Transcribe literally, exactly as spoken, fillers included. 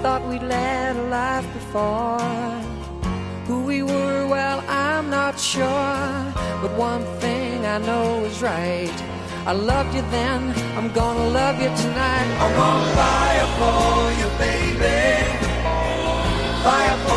thought we'd led a life before. Who we were, well, I'm not sure, but one thing I know is right. I loved you then, I'm gonna love you tonight. I'm on fire for you, baby. Fire for